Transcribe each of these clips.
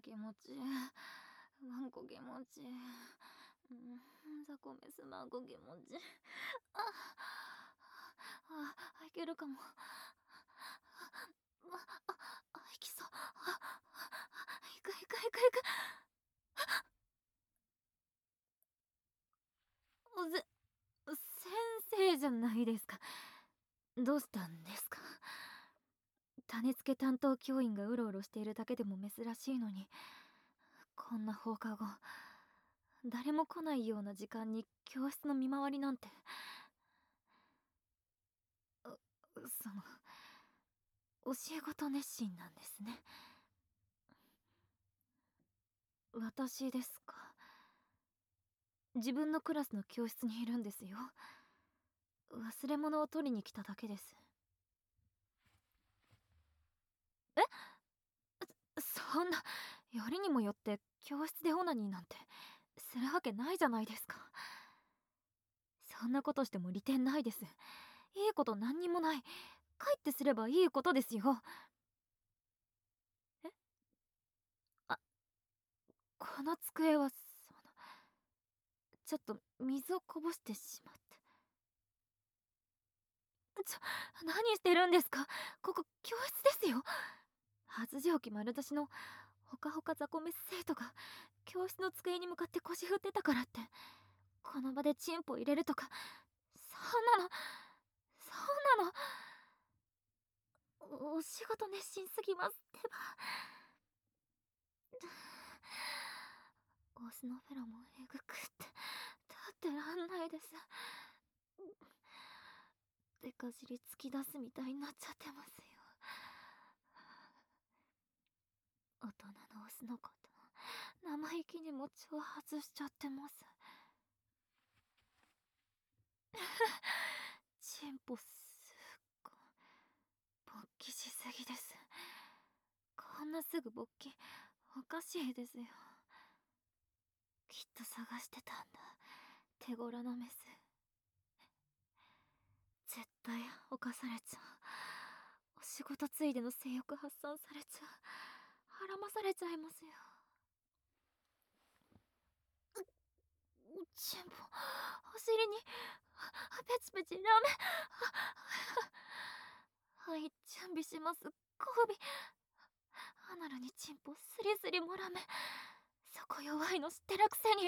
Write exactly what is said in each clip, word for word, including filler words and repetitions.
気持ちいい。わんこ気持ちいい。うん、ザコメスマンコ気持ちいい。ああ、あ、いけるかも。あ、あ、あ、いきそう。あ、いくいくいくいく。おぜ先生じゃないですか。どうしたんですか？種付け担当教員がうろうろしているだけでも珍しいのに、こんな放課後誰も来ないような時間に教室の見回りなんて。うその教え子と熱心なんですね。私ですか？自分のクラスの教室にいるんですよ。忘れ物を取りに来ただけです。え？そんな、よりにもよって教室でオナニーなんてするわけないじゃないですか。そんなことしても利点ないです。いいこと何にもない。帰ってすればいいことですよ。え？あ、この机はそのちょっと水をこぼしてしまって。ちょ、何してるんですか？ここ教室ですよ。発情期丸出しのほかほか雑魚メス生徒が教室の机に向かって腰振ってたからってこの場でチンポ入れるとか、そんなの、そんなの、お、お仕事熱心すぎますってば。オスのフェロモンえぐくって立ってらんないです。でか尻突き出すみたいになっちゃってますよ。大人のオスのこと生意気にも挑発しちゃってます。チンポすっご勃起しすぎです。こんなすぐ勃起おかしいですよ。きっと探してたんだ、手頃なメス。絶対犯されちゃう。お仕事ついでの性欲発散されちゃう。はらまされちゃいますよ。チンポお尻にペチペチラメ。はい、準備します。交尾。アナルにチンポスリスリもラメ。そこ弱いの知ってるくせに。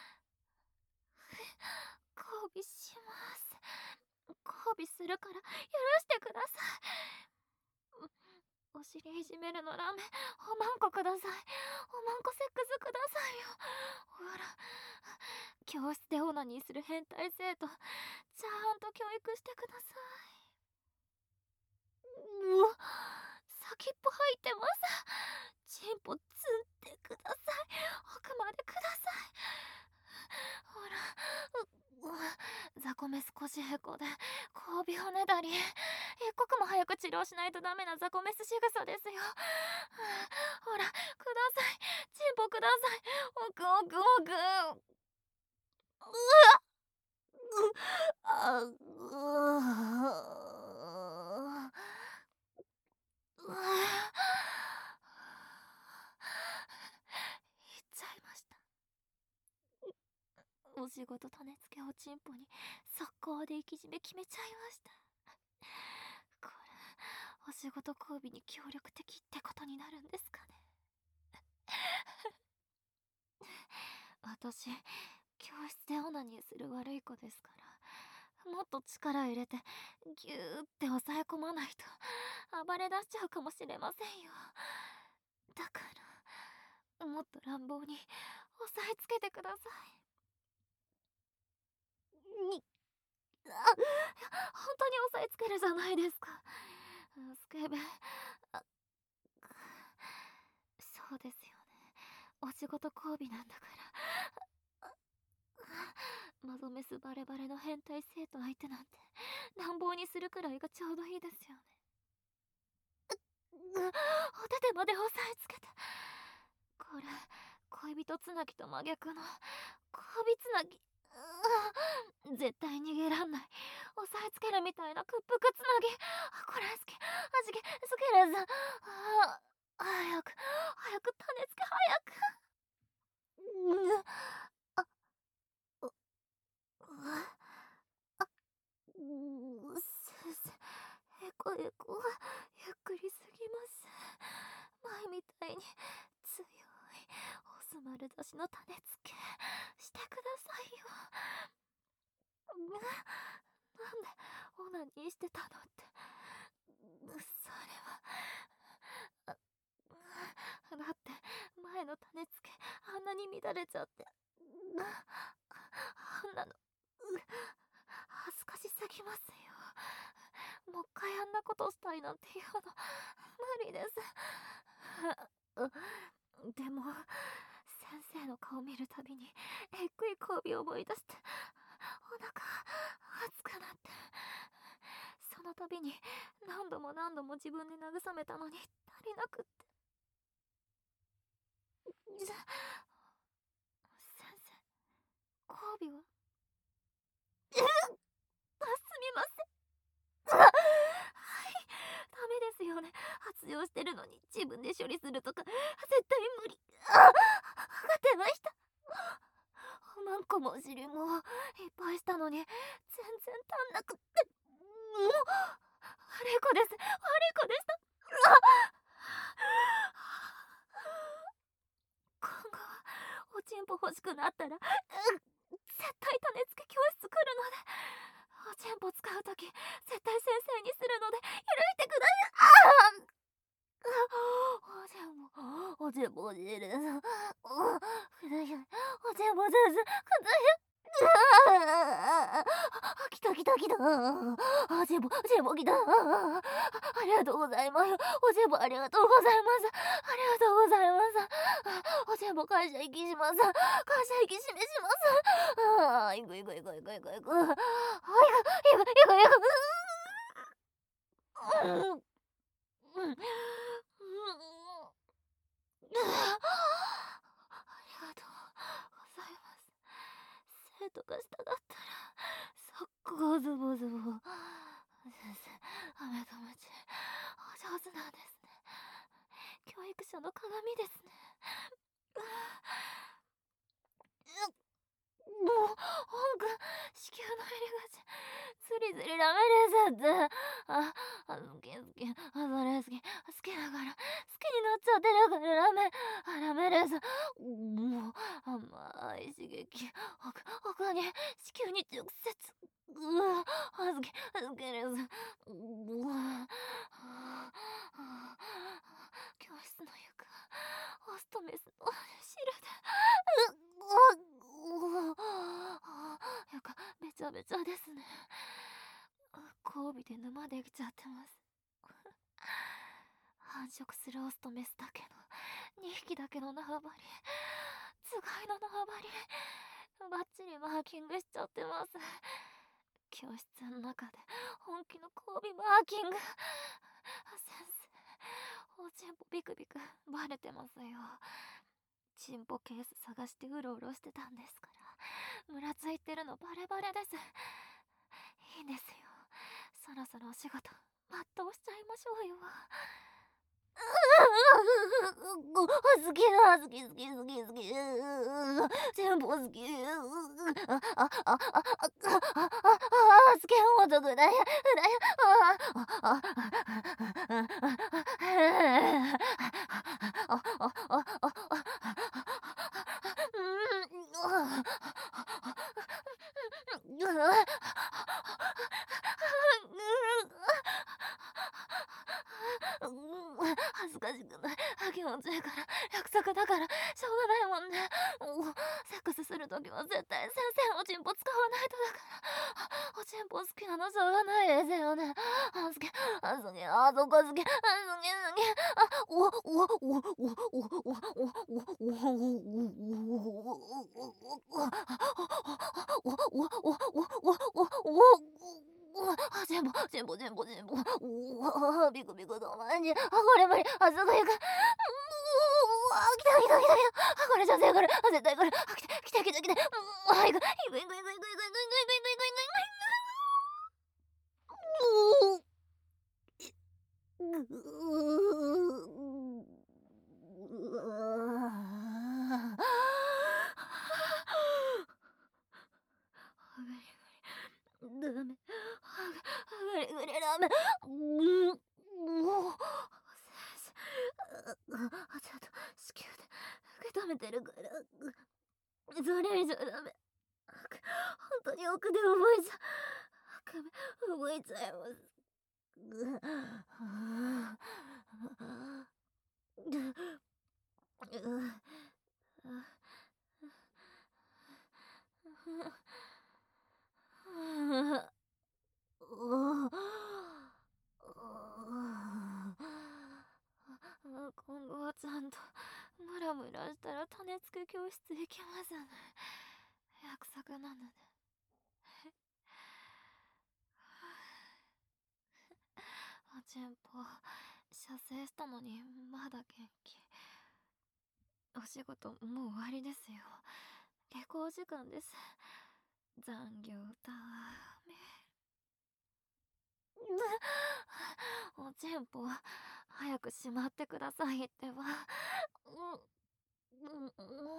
交尾します。交尾するから許してください。お尻いじめるのラメ。おまんこください。おまんこセックスくださいよ。ほら、教室でオナニーする変態生徒ちゃんと教育してください。うわ、先っぽ入ってます。チンポつんでください。奥までください。ほら、う、う、ザコメス腰へこで交尾をねだり、一刻も早く治療しないとダメなザコメス仕草ですよ。ほら、ください。チンポください。奥奥奥。うわっ、う、あ、う、うわ、言っちゃいました。お仕事種付けおちんぽに速攻で生き締め決めちゃいました。これお仕事交尾に協力的ってことになるんですかね。私教室でオナニーする悪い子ですから、もっと力入れてギューって抑え込まないと暴れ出しちゃうかもしれませんよ。だからもっと乱暴に押さえつけてください。に、あ、本当に押さえつけるじゃないですか。スケベ。あ、そうですよね。お仕事交尾なんだから。マゾメスバレバレの変態生徒相手なんて乱暴にするくらいがちょうどいいですよね。う、お手手まで押さえつけて。これ恋人つなぎと真逆の恋つなぎ。う、絶対逃げらんない。押さえつけるみたいな屈服つなぎ。これ好き。はじけ好きです。あ早く早く種付け早く。うん。あ、う、う、あ、う、先生、へこへこ、ゆっくりすぎます。前みたいに強いオス丸出しの種付けしてくださいよ。うん、なんでオナニーしてたのって。それは、あ、だって前の種付けあんなに乱れちゃって、あんなの、恥ずかしすぎますよ。もう一回あんなことしたいなんて言うの無理です。でも先生の顔見るたびにえっくい交尾を思い出してお腹熱くなって、その度に何度も何度も自分で慰めたのに足りなくって。先生、交尾はあ、すみません。はい、ダメですよね。発情してるのに自分で処理するとか絶対無理。あ、分かってました。何個もお尻もいっぱいしたのに全然足んなくって、もう悪い子です、悪い子でした。今後はおちんぽ欲しくなったら、うん、絶対種付け教室来るので、おちんぽ使うとき絶対先生にするので許してください。おちんぽ、おちんぽおじいです。ください。おちんぽ先生、ください。来た来た来た。あ、ジェボ、ジェボ来た。ありがとうございます。おジェボありがとうございます。ありがとうございます。おジェボ会社行きします。会社行きしめします。ああ、行く行く行く行く行く行く。あ、行く行く行く行く。うん。うん。うん。ありがとうございます。生徒がしたかったら速攻ズボズボ。先生、アメとムチお上手なんですね。教育者の鏡ですね。もう、ほんく子宮の入り口ずりずりダメですって。あ、あ、好き好き、あ、それ好き、好きだから好きになっちゃってるからダメ、あ、ダメです。もう甘い刺激、奥奥に子宮に直接。うわ、あ、好き好きです。うわ、教室の床オスとメスの汁で、うう床べちゃべちゃですね。交尾で沼できちゃってます。繁殖するオスとメスだけのにひきだけの縄張り、つがいの縄張りバッチリマーキングしちゃってます。教室の中で本気の交尾マーキング。先生、おちんぽビクビクバレてますよ。チンポケース探してうろうろしてたんですから、ムラついてるのバレバレです。いいんですよ、そろそろお仕事全うしちゃいましょうよ。好きだ、好き好き好き好き。全部好き。あ、あ、あ、あ、あ、あ、あ、好きも得だよ。だよ。あ、あ、あ、あ、あ、あ、恥ずかしくない。気持ちいいから、約束だからしょうがないもんね。セックスするときは絶対先生のおちんぽ使わないとだから。おちんぽ好きなのしょうがないですよね。あ、好き、あ、好き、あ、そこ好き、あ、好き、好き。あ、お、お、お、お、お、お、お、あ、全部、全部、全部、全部。おお、ビクビクと前に。あ、これ無理。あ、すぐ行く。うわ、来た来た来た来た。あ、これ女性来る。あ、絶対来る。あ、来た来た来た来た。うん、あ、行く。行く行く行く行く行く行く行く行く行く行く行く行く。ぐー。 め。うん、もう、先生、あ、ちゃんと子宮で受け止めてるから、それ以上ダメ。本当に奥で動いちゃう。動いちゃいます。ぐは今後はちゃんとムラムラしたら種付け教室行きますね。約束なので。おちんぽ、射精したのにまだ元気。お仕事もう終わりですよ。下校時間です。残業だめ。おちんぽ、早くしまってくださいってば。うん、うん、もう。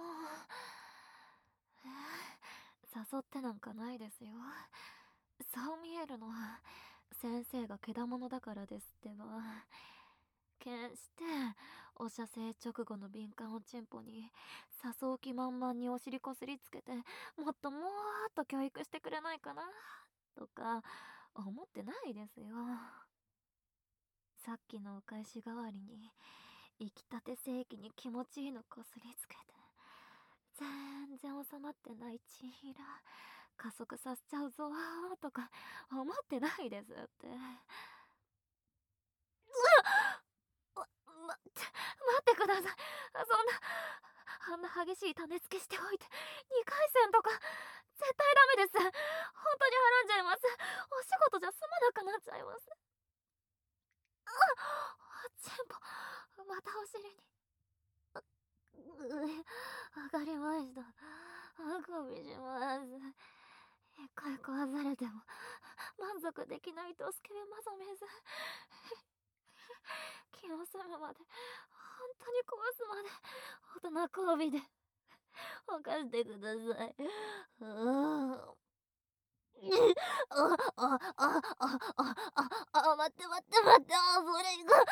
誘ってなんかないですよ。そう見えるのは先生がけだものだからですってば。決してお射精直後の敏感おちんぽに誘う気満々にお尻こすりつけて、もっともっと教育してくれないかなとか思ってないですよ。さっきのお返し代わりに生きたて正規に気持ちいいのこすりつけて、全然収まってないチンヒラ加速させちゃうぞーとか思ってないですって。うわま、待ってください。そんなあんな激しい種付けしておいてにかい戦とか絶対ダメです。本当にはらんじゃいます。お仕事じゃ済まなくなっちゃいます。あっ、チンポまたお尻に。上上がりました。あくびします。一回壊されても満足できないとスケベマゾメズ。気の済むまで本当に壊すまで大人交尾で犯してください。うん。あああああああ待って待って待って、あそれが